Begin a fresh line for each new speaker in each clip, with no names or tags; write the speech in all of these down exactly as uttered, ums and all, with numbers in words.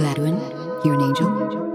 Gladwin, you're an angel?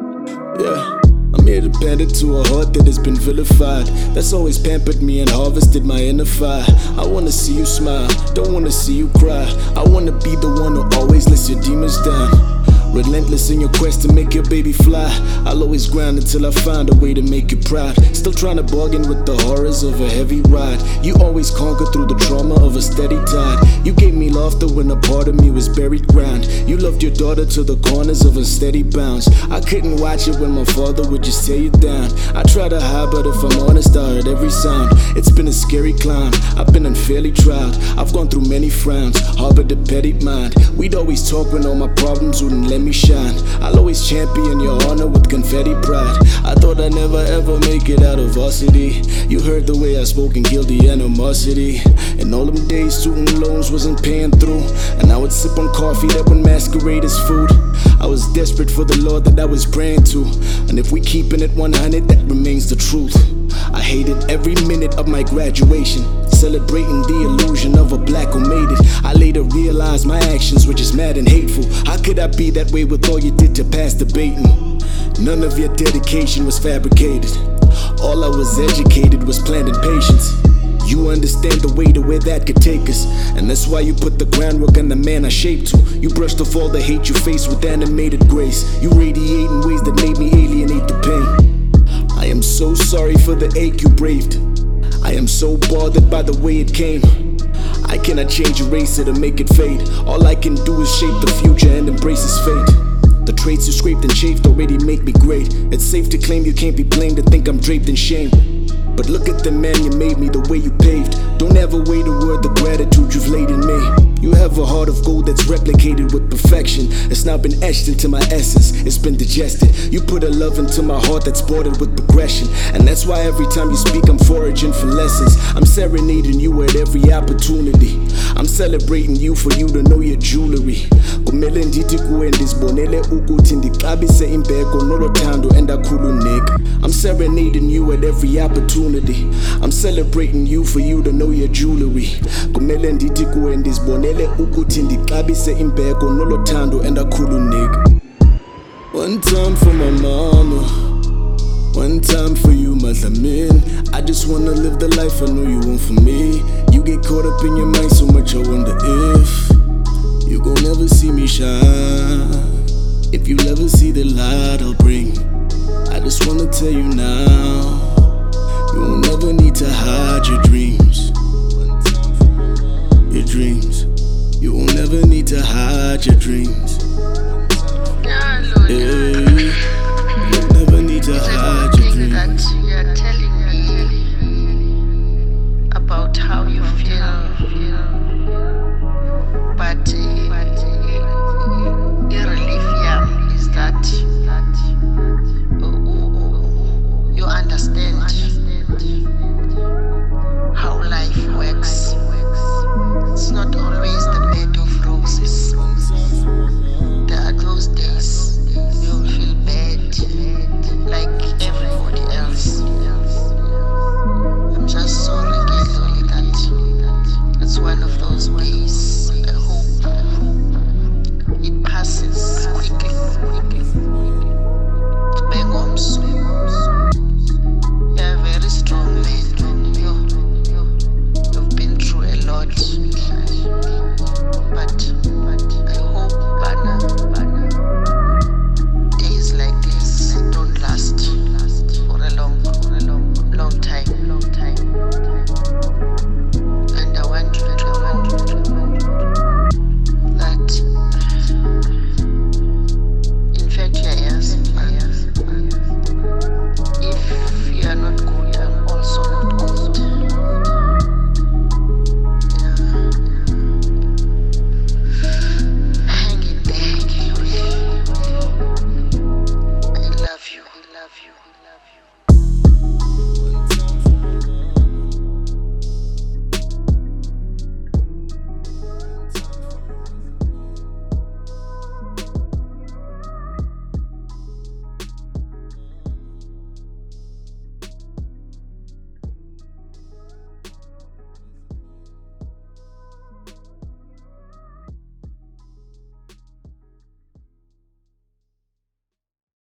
Yeah, I'm here to pander to a heart that has been vilified, that's always pampered me and harvested my inner fire. I wanna see you smile, don't wanna see you cry. I wanna be the one who always lets your demons down. Relentless in your quest to make your baby fly. I'll always grind until I find a way to make you proud. Still trying to bargain with the horrors of a heavy ride. You always conquer through the trauma of a steady tide. You gave me laughter when a part of me was buried ground. You loved your daughter to the corners of a steady bounce. I couldn't watch it when my father would just tear you down. I try to hide, but if I'm honest, I heard every sound. It's been a scary climb, I've been unfairly tried. I've gone through many frowns, harbored a petty mind. We'd always talk when all my problems wouldn't let me shine. I'll always champion your honor with confetti pride. I thought I'd never ever make it out of varsity. You heard the way I spoke in guilty animosity. And all them days student loans wasn't paying through, and I would sip on coffee that would masquerade as food. I was desperate for the Lord that I was praying to, and if we keeping it one hundred, that remains the truth. I hated every minute of my graduation, celebrating the illusion of a black who made it. I later realized my actions were just mad and hateful. How could I be that way with all you did to pass debating? None of your dedication was fabricated. All I was educated was planned in patience. You understand the way to where that could take us, and that's why you put the groundwork on the man I shaped to. You brushed off all the hate you faced with animated grace. You radiate in ways that made me alienate the pain. I am so sorry for the ache you braved. I am so bothered by the way it came. I cannot change, erase it, or make it fade. All I can do is shape the future and embrace its fate. The traits you scraped and chafed already make me great. It's safe to claim you can't be blamed and think I'm draped in shame. But look at the man you made me, the way you paved. Don't ever wait a word the gratitude you've laid in me. You have a heart of gold that's replicated with perfection. It's now been etched into my essence, it's been digested. You put a love into my heart that's bordered with progression, and that's why every time you speak I'm foraging for lessons. I'm serenading you at every opportunity. I'm celebrating you for you to know your jewelry. Kumele ndithi kuwe ndizibonele ukuthi ndixabise imbeko nolothando endakhululeka. I'm serenading you at every opportunity. I'm celebrating you for you to know your jewelry. Kumele ndithi kuwe ndizibonele ukuthi ndixabise imbeko nolothando endakhululeka. One time for my mama, one time for you, Madlamin. I just wanna live the life I know you want for me. You get caught up in your mind so much I wonder if you gon' never see me shine. If you ever see the light I'll bring, I just wanna tell you now, you won't never need to hide your dreams. Your dreams, you won't never need to hide your dreams. Yeah, you'll never need to hide your dreams.
That you're telling me about how you feel, but uh, the relief yeah, is that uh, you understand how life works. It's not always the bed of roses. There are those days you'll feel bad, like everybody else. I'm just sorry, Kelly, that it's one of those days. I hope it passes quickly. Bengomso.